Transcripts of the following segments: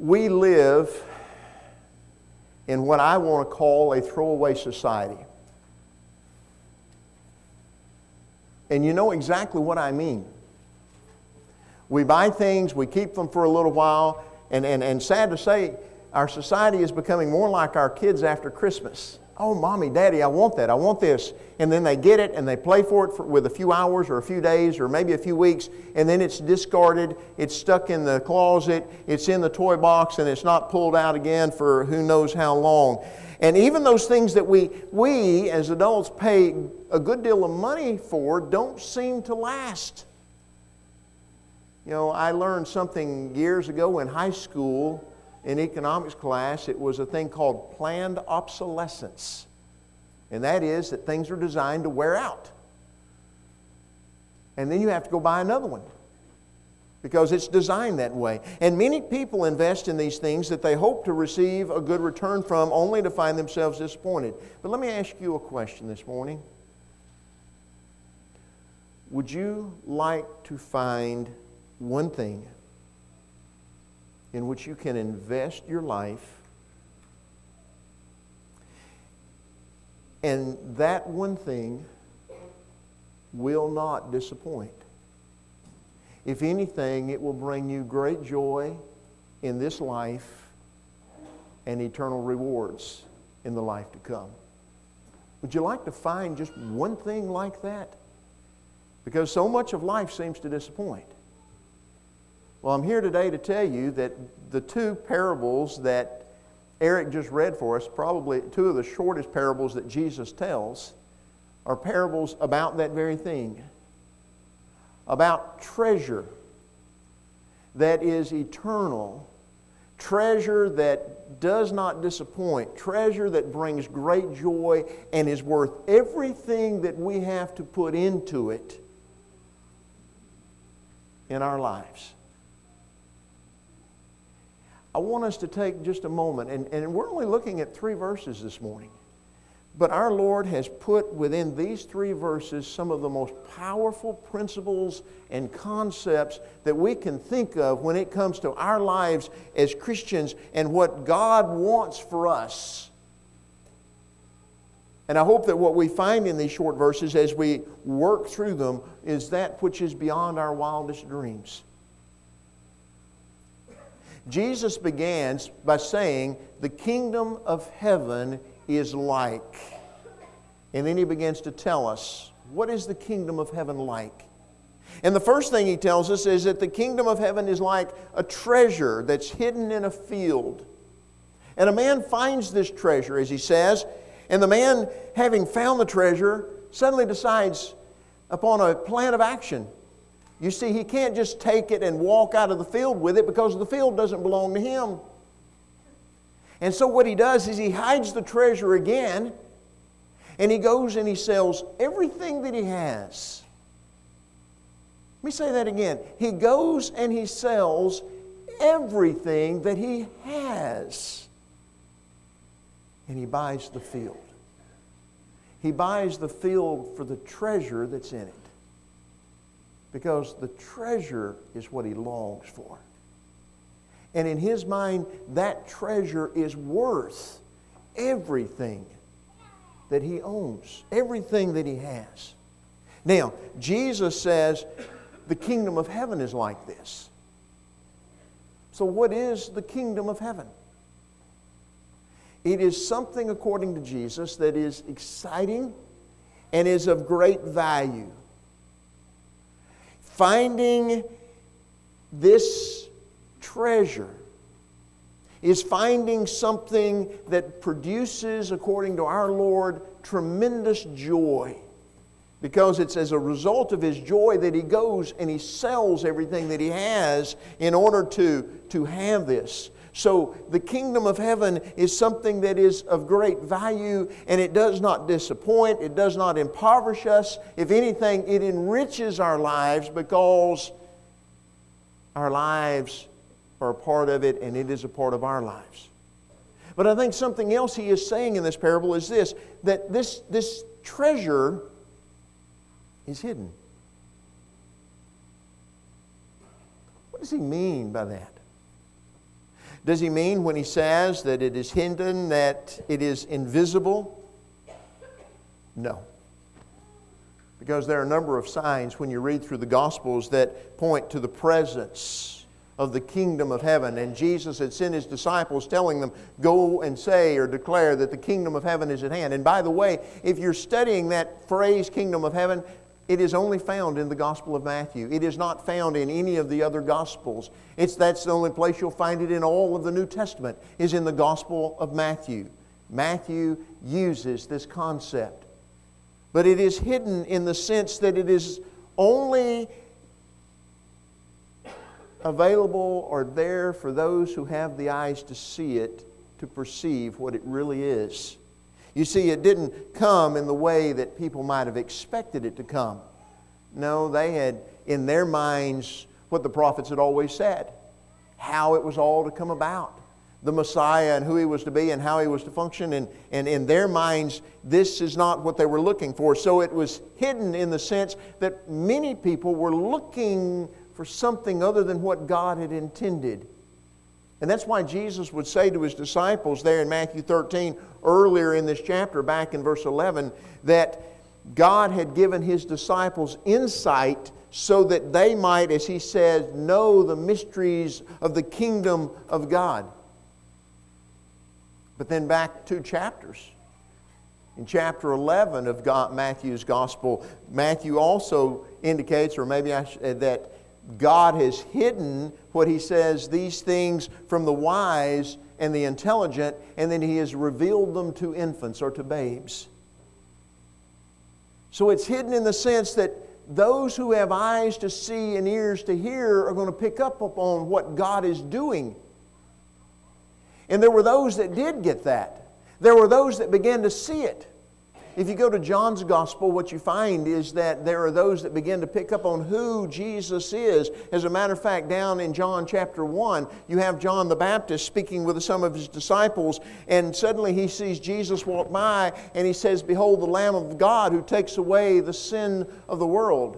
We live in what I want to call a throwaway society. And you know exactly what I mean. We buy things, we keep them for a little while, and sad to say, our society is becoming more like our kids after Christmas. Oh, Mommy, Daddy, I want that, I want this. And then they get it and they play for it with a few hours or a few days or maybe a few weeks, and then it's discarded, it's stuck in the closet, it's in the toy box, and it's not pulled out again for who knows how long. And even those things that we as adults pay a good deal of money for don't seem to last. You know, I learned something years ago in high school in economics class. It was a thing called planned obsolescence. And that is that things are designed to wear out. And then you have to go buy another one because it's designed that way. And many people invest in these things that they hope to receive a good return from, only to find themselves disappointed. But let me ask you a question this morning. Would you like to find one thing in which you can invest your life, and that one thing will not disappoint? If anything, it will bring you great joy in this life and eternal rewards in the life to come. Would you like to find just one thing like that? Because so much of life seems to disappoint. Well, I'm here today to tell you that the two parables that Eric just read for us, probably two of the shortest parables that Jesus tells, are parables about that very thing. About treasure that is eternal, treasure that does not disappoint, treasure that brings great joy and is worth everything that we have to put into it in our lives. I want us to take just a moment, and we're only looking at 3 verses this morning. But our Lord has put within these 3 verses some of the most powerful principles and concepts that we can think of when it comes to our lives as Christians and what God wants for us. And I hope that what we find in these short verses as we work through them is that which is beyond our wildest dreams. Jesus begins by saying, the kingdom of heaven is like. And then he begins to tell us, what is the kingdom of heaven like? And the first thing he tells us is that the kingdom of heaven is like a treasure that's hidden in a field. And a man finds this treasure, as he says, and the man, having found the treasure, suddenly decides upon a plan of action. You see, he can't just take it and walk out of the field with it because the field doesn't belong to him. And so what he does is he hides the treasure again, and he goes and he sells everything that he has. Let me say that again. He goes and he sells everything that he has. And he buys the field. He buys the field for the treasure that's in it. Because the treasure is what he longs for. And in his mind, that treasure is worth everything that he owns, everything that he has. Now, Jesus says the kingdom of heaven is like this. So what is the kingdom of heaven? It is something, according to Jesus, that is exciting and is of great value. Finding this treasure is finding something that produces, according to our Lord, tremendous joy. Because it's as a result of his joy that he goes and he sells everything that he has in order to have this. So the kingdom of heaven is something that is of great value, and it does not disappoint, it does not impoverish us. If anything, it enriches our lives because our lives are a part of it and it is a part of our lives. But I think something else he is saying in this parable is this, that this treasure is hidden. What does he mean by that? Does he mean when he says that it is hidden, that it is invisible? No. Because there are a number of signs when you read through the Gospels that point to the presence of the kingdom of heaven. And Jesus had sent His disciples telling them, go and say or declare that the kingdom of heaven is at hand. And by the way, if you're studying that phrase, kingdom of heaven, it is only found in the Gospel of Matthew. It is not found in any of the other Gospels. That's the only place you'll find it in all of the New Testament, is in the Gospel of Matthew. Matthew uses this concept. But it is hidden in the sense that it is only available or there for those who have the eyes to see it, to perceive what it really is. You see, it didn't come in the way that people might have expected it to come. No, they had in their minds what the prophets had always said, how it was all to come about. The Messiah and who He was to be and how He was to function. And in their minds, this is not what they were looking for. So it was hidden in the sense that many people were looking for something other than what God had intended. And that's why Jesus would say to His disciples there in Matthew 13, earlier in this chapter, back in verse 11, that God had given His disciples insight so that they might, as He says, know the mysteries of the kingdom of God. But then back 2 chapters. In chapter 11 of Matthew's Gospel, Matthew also indicates, or maybe that God has hidden what he says, these things from the wise and the intelligent, and then He has revealed them to infants or to babes. So it's hidden in the sense that those who have eyes to see and ears to hear are going to pick up upon what God is doing. And there were those that did get that. There were those that began to see it. If you go to John's Gospel, what you find is that there are those that begin to pick up on who Jesus is. As a matter of fact, down in John chapter 1, you have John the Baptist speaking with some of his disciples, and suddenly he sees Jesus walk by, and he says, "Behold the Lamb of God who takes away the sin of the world."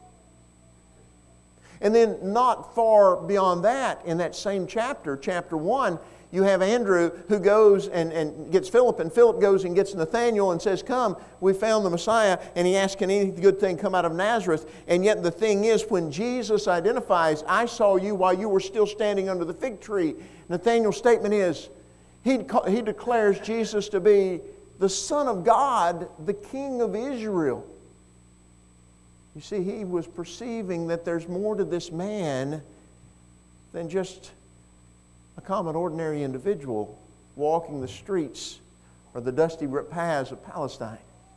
And then not far beyond that, in that same chapter, chapter 1, you have Andrew who goes and gets Philip, and Philip goes and gets Nathanael and says, "Come, we found the Messiah." And he asks, "Can any good thing come out of Nazareth?" And yet the thing is, when Jesus identifies, "I saw you while you were still standing under the fig tree," Nathanael's statement is, he declares Jesus to be the Son of God, the King of Israel. You see, he was perceiving that there's more to this man than just a common, ordinary individual walking the streets or the dusty paths of Palestine.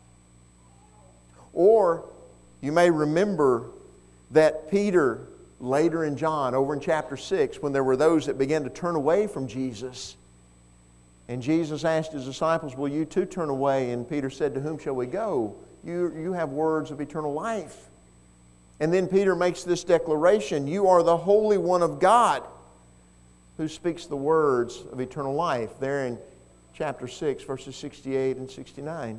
Or you may remember that Peter, later in John, over in chapter 6, when there were those that began to turn away from Jesus, and Jesus asked His disciples, "Will you too turn away?" And Peter said, "To whom shall we go? You have words of eternal life." And then Peter makes this declaration, "You are the Holy One of God, who speaks the words of eternal life," there in chapter 6, verses 68 and 69.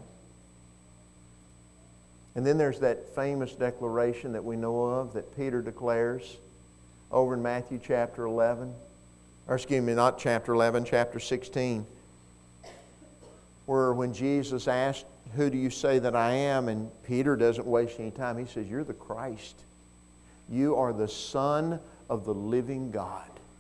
And then there's that famous declaration that we know of that Peter declares over in Matthew chapter 11. Or excuse me, not chapter 11, chapter 16. Where when Jesus asked, "Who do you say that I am?" And Peter doesn't waste any time. He says, "You're the Christ. You are the Son of the living God."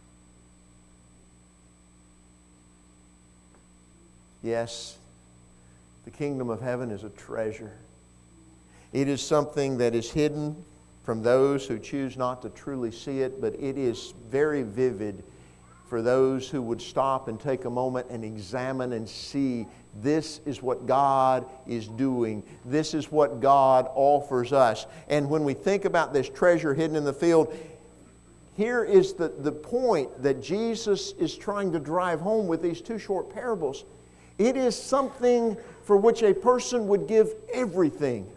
Yes, the kingdom of heaven is a treasure. It is something that is hidden from those who choose not to truly see it, but it is very vivid for those who would stop and take a moment and examine and see, this is what God is doing. This is what God offers us. And when we think about this treasure hidden in the field, here is the point that Jesus is trying to drive home with these 2 short parables. It is something for which a person would give everything.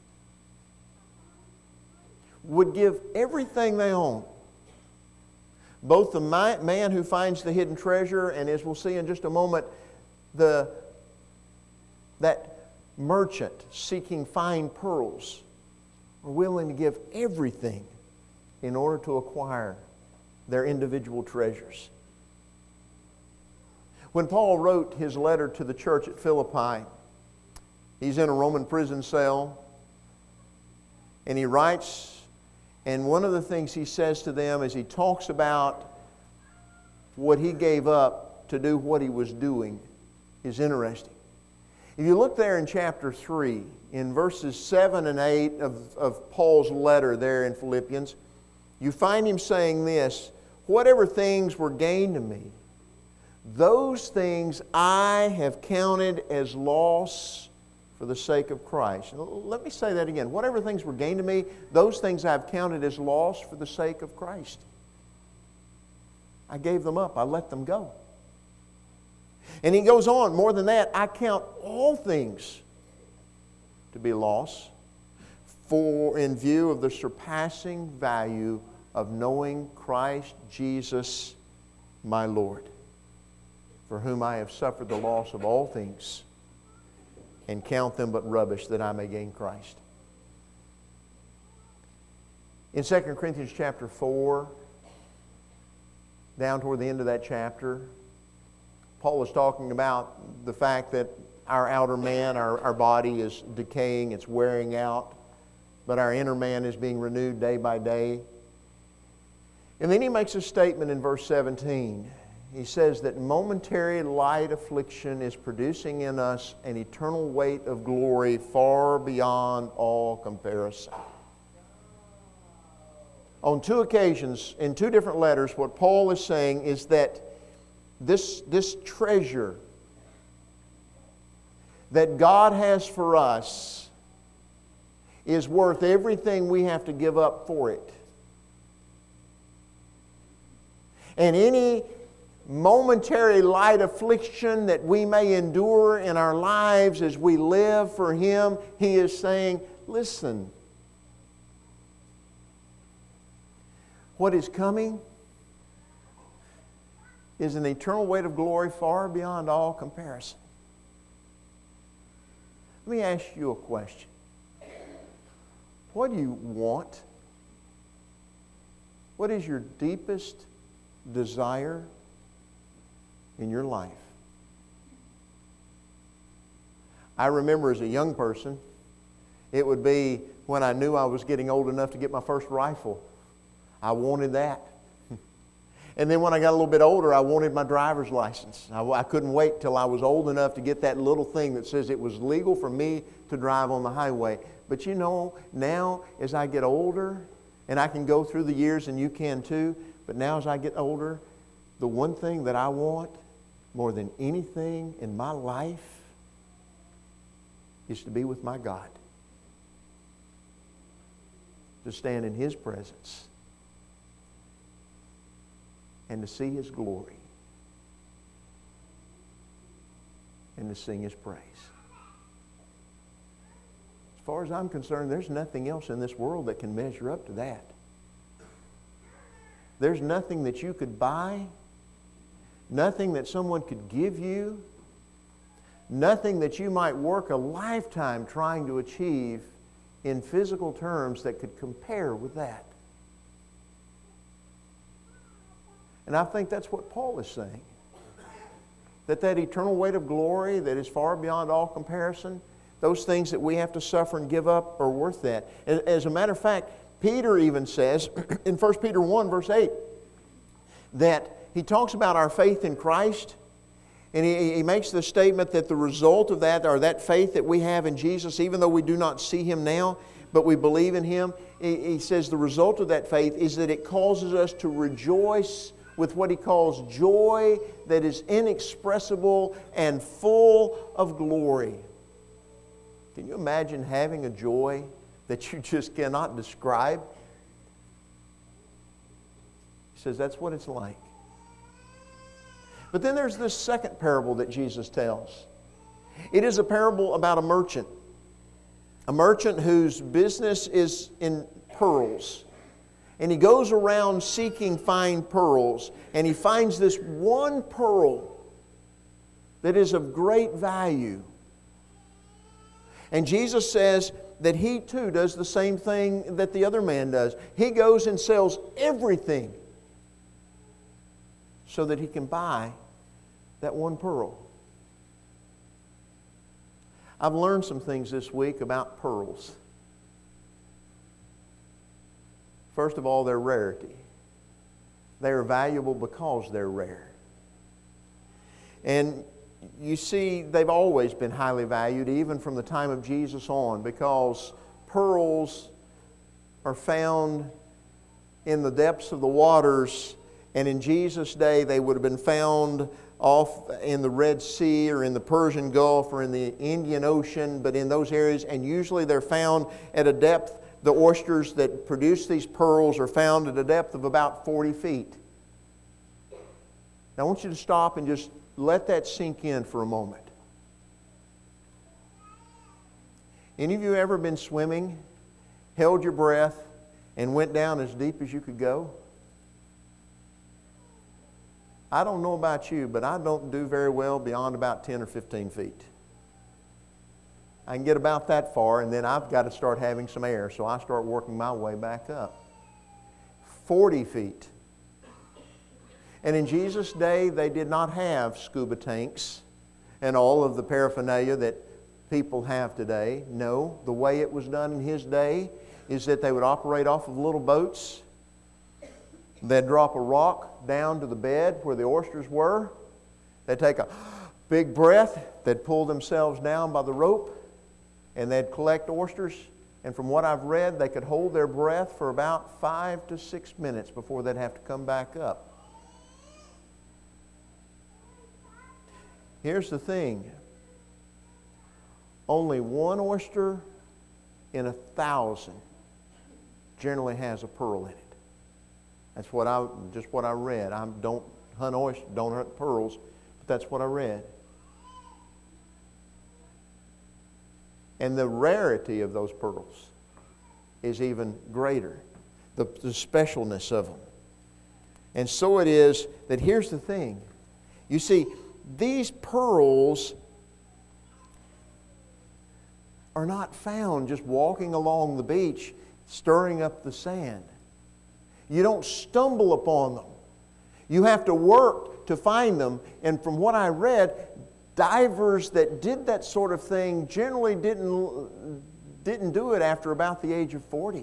Would give everything they own. Both the man who finds the hidden treasure, and as we'll see in just a moment, that merchant seeking fine pearls are willing to give everything in order to acquire their individual treasures. When Paul wrote his letter to the church at Philippi, he's in a Roman prison cell, and he writes, and one of the things he says to them is he talks about what he gave up to do what he was doing is interesting. If you look there in chapter 3, in verses 7 and 8 of Paul's letter there in Philippians, you find him saying this, whatever things were gained to me, those things I have counted as loss for the sake of Christ. Let me say that again. Whatever things were gained to me, those things I've counted as loss for the sake of Christ. I gave them up. I let them go. And he goes on, more than that, I count all things to be loss for in view of the surpassing value of knowing Christ Jesus my Lord, for whom I have suffered the loss of all things, and count them but rubbish that I may gain Christ. In 2 Corinthians chapter 4, down toward the end of that chapter, Paul is talking about the fact that our outer man, our body is decaying, it's wearing out, but our inner man is being renewed day by day. And then he makes a statement in verse 17. He says that momentary light affliction is producing in us an eternal weight of glory far beyond all comparison. On two occasions, in two different letters, what Paul is saying is that this treasure that God has for us is worth everything we have to give up for it. And any momentary light affliction that we may endure in our lives as we live for Him, He is saying, listen, what is coming is an eternal weight of glory far beyond all comparison. Let me ask you a question. What do you want? What is your deepest desire in your life? I remember as a young person, it would be when I knew I was getting old enough to get my first rifle. I wanted that. And then when I got a little bit older, I wanted my driver's license. I couldn't wait till I was old enough to get that little thing that says it was legal for me to drive on the highway. But you know, now as I get older, and I can go through the years and you can too, but now as I get older, the one thing that I want more than anything in my life is to be with my God. To stand in His presence and to see His glory and to sing His praise. As far as I'm concerned, there's nothing else in this world that can measure up to that. There's nothing that you could buy, nothing that someone could give you, nothing that you might work a lifetime trying to achieve in physical terms that could compare with that. And I think that's what Paul is saying. That eternal weight of glory that is far beyond all comparison, those things that we have to suffer and give up are worth that. As a matter of fact, Peter even says in 1 Peter 1 verse 8 that he talks about our faith in Christ, and he makes the statement that the result of that, or that faith that we have in Jesus, even though we do not see Him now, but we believe in Him, he says the result of that faith is that it causes us to rejoice with what he calls joy that is inexpressible and full of glory. Can you imagine having a joy that you just cannot describe? He says that's what it's like. But then there's this second parable that Jesus tells. It is a parable about a merchant whose business is in pearls. And he goes around seeking fine pearls, and he finds this one pearl that is of great value. And Jesus says that he too does the same thing that the other man does. He goes and sells everything so that he can buy That one pearl. I've learned some things this week about pearls. First of all, their rarity. They are valuable because they're rare. And you see, they've always been highly valued, even from the time of Jesus on, because pearls are found in the depths of the waters, and in Jesus' day they would have been found off in the Red Sea or in the Persian Gulf or in the Indian Ocean, but in those areas, and usually they're found at a depth. The oysters that produce these pearls are found at a depth of about 40 feet. Now I want you to stop and just let that sink in for a moment. Any of you ever been swimming, held your breath, and went down as deep as you could go? I don't know about you, but I don't do very well beyond about 10 or 15 feet. I can get about that far, and then I've got to start having some air, so I start working my way back up. 40 feet. And in Jesus' day, they did not have scuba tanks and all of the paraphernalia that people have today. No, the way it was done in His day is that they would operate off of little boats. They'd drop a rock down to the bed where the oysters were. They'd take a big breath. They'd pull themselves down by the rope, and they'd collect oysters. And from what I've read, they could hold their breath for about 5 to 6 minutes before they'd have to come back up. Here's the thing. Only one oyster in 1,000 generally has a pearl in it. That's what I read. I don't hunt oysters, don't hunt pearls, but that's what I read. And the rarity of those pearls is even greater, the specialness of them. And so it is that here's the thing. You see, these pearls are not found just walking along the beach, stirring up the sand. You don't stumble upon them. You have to work to find them. And from what I read, divers that did that sort of thing generally didn't do it after about the age of 40.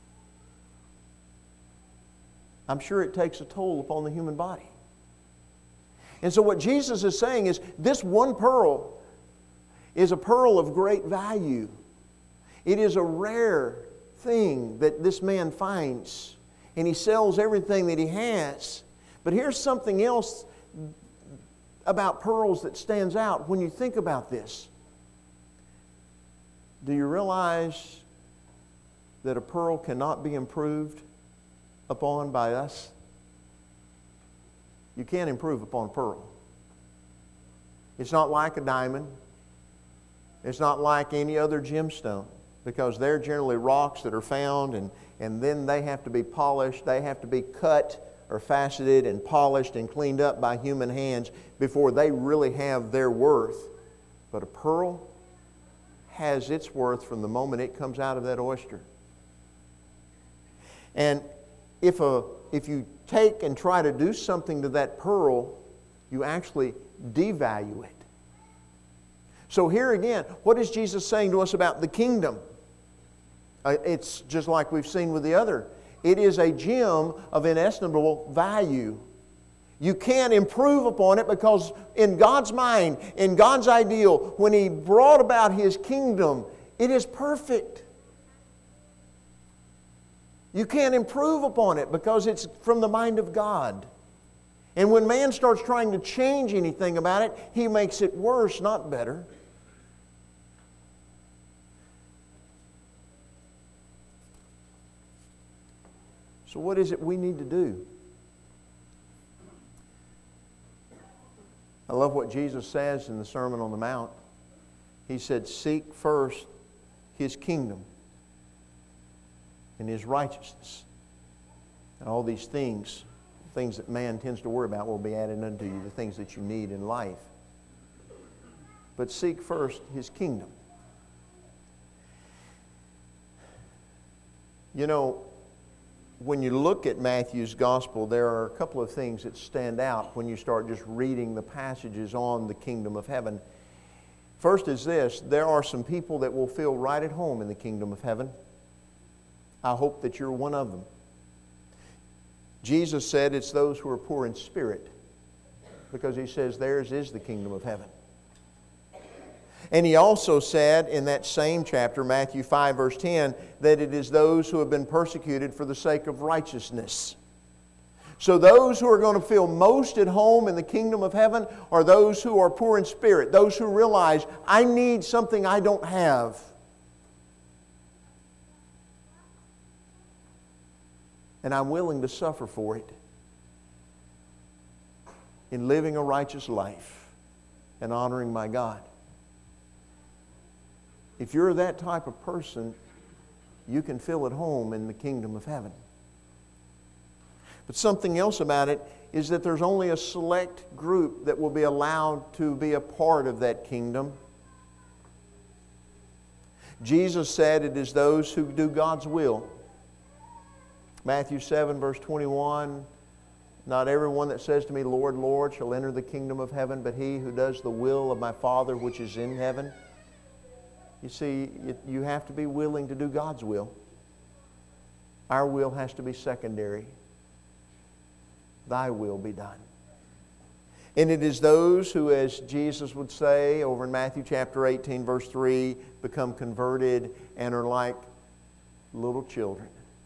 I'm sure it takes a toll upon the human body. And so what Jesus is saying is this one pearl is a pearl of great value. It is a rare thing that this man finds, and he sells everything that he has. But here's something else about pearls that stands out when you think about this. Do you realize that a pearl cannot be improved upon by us? You can't improve upon a pearl. It's not like a diamond. It's not like any other gemstone, because they're generally rocks that are found, and then they have to be polished. They have to be cut or faceted and polished and cleaned up by human hands before they really have their worth. But a pearl has its worth from the moment it comes out of that oyster. And if you take and try to do something to that pearl, you actually devalue it. So here again, what is Jesus saying to us about the kingdom? It's just like we've seen with the other. It is a gem of inestimable value. You can't improve upon it because in God's mind, in God's ideal, when He brought about His kingdom, it is perfect. You can't improve upon it because it's from the mind of God. And when man starts trying to change anything about it, he makes it worse, not better. So what is it we need to do? I love what Jesus says in the Sermon on the Mount. He said, "Seek first His kingdom and His righteousness. And all these things that man tends to worry about, will be added unto you, the things that you need in life. But seek first His kingdom." You know, when you look at Matthew's gospel, there are a couple of things that stand out when you start just reading the passages on the kingdom of heaven. First is this: there are some people that will feel right at home in the kingdom of heaven. I hope that you're one of them. Jesus said it's those who are poor in spirit, because He says theirs is the kingdom of heaven. And He also said in that same chapter, Matthew 5, verse 10, that it is those who have been persecuted for the sake of righteousness. So those who are going to feel most at home in the kingdom of heaven are those who are poor in spirit, those who realize, I need something I don't have. And I'm willing to suffer for it in living a righteous life and honoring my God. If you're that type of person, you can feel at home in the kingdom of heaven. But something else about it is that there's only a select group that will be allowed to be a part of that kingdom. Jesus said it is those who do God's will. Matthew 7, verse 21, not everyone that says to me, Lord, Lord, shall enter the kingdom of heaven, but he who does the will of my Father which is in heaven. You see, you have to be willing to do God's will. Our will has to be secondary. Thy will be done. And it is those who, as Jesus would say over in Matthew chapter 18, verse 3, become converted and are like little children.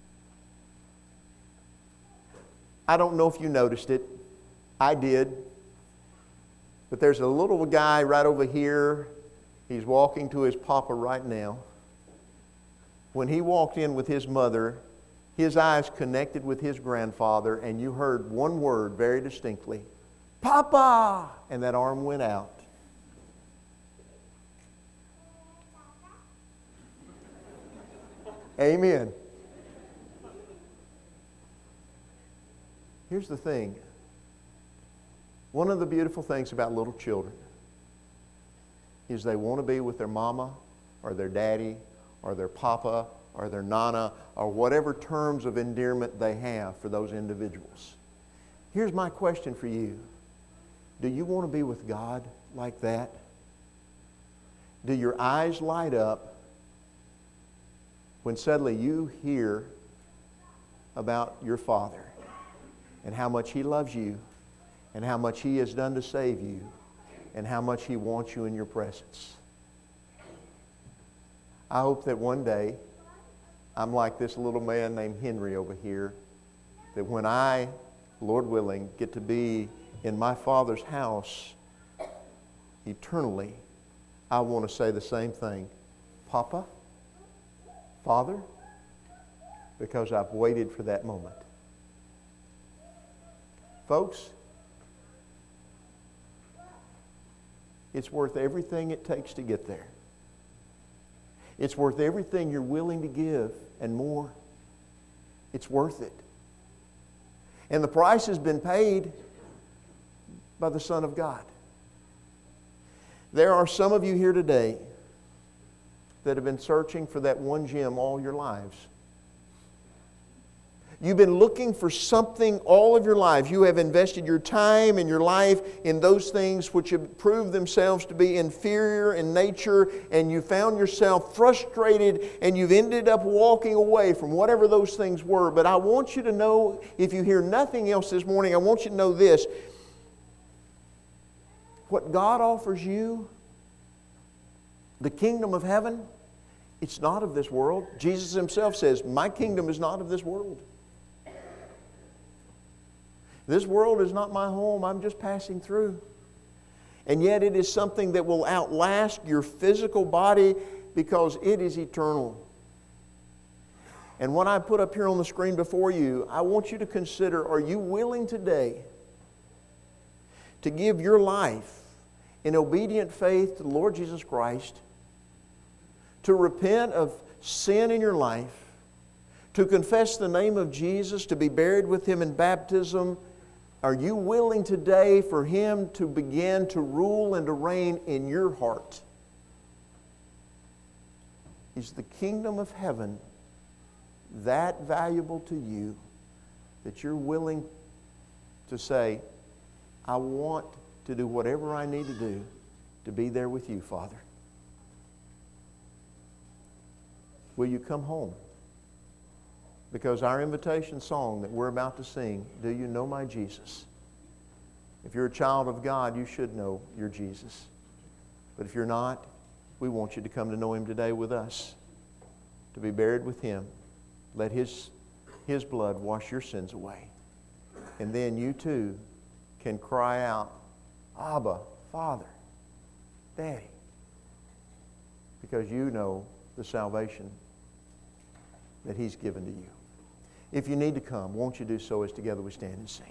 I don't know if you noticed it. I did. But there's a little guy right over here. He's walking to his papa right now. When he walked in with his mother, his eyes connected with his grandfather, and you heard one word very distinctly, Papa! And that arm went out. Amen. Here's the thing. One of the beautiful things about little children is they want to be with their mama or their daddy or their papa or their nana or whatever terms of endearment they have for those individuals. Here's my question for you. Do you want to be with God like that? Do your eyes light up when suddenly you hear about your Father and how much He loves you and how much He has done to save you and how much He wants you in your presence? I hope that one day I'm like this little man named Henry over here, that when I, Lord willing, get to be in my Father's house eternally, I want to say the same thing. Papa, Father, because I've waited for that moment. Folks, it's worth everything it takes to get there. It's worth everything you're willing to give and more. It's worth it. And the price has been paid by the Son of God. There are some of you here today that have been searching for that one gem all your lives. You've been looking for something all of your life. You have invested your time and your life in those things which have proved themselves to be inferior in nature, and you found yourself frustrated and you've ended up walking away from whatever those things were. But I want you to know, if you hear nothing else this morning, I want you to know this. What God offers you, the kingdom of heaven, it's not of this world. Jesus Himself says, my kingdom is not of this world. This world is not my home. I'm just passing through. And yet it is something that will outlast your physical body because it is eternal. And what I put up here on the screen before you, I want you to consider, are you willing today to give your life in obedient faith to the Lord Jesus Christ, to repent of sin in your life, to confess the name of Jesus, to be buried with Him in baptism? Are you willing today for Him to begin to rule and to reign in your heart? Is the kingdom of heaven that valuable to you? that you're willing to say, I want to do whatever I need to do to be there with you, Father. Will you come home? Because our invitation song that we're about to sing, Do You Know My Jesus? If you're a child of God, you should know your Jesus. But if you're not, we want you to come to know Him today with us, to be buried with Him. Let His blood wash your sins away. And then you too can cry out, Abba, Father, Daddy, because you know the salvation that He's given to you. If you need to come, won't you do so as together we stand and sing?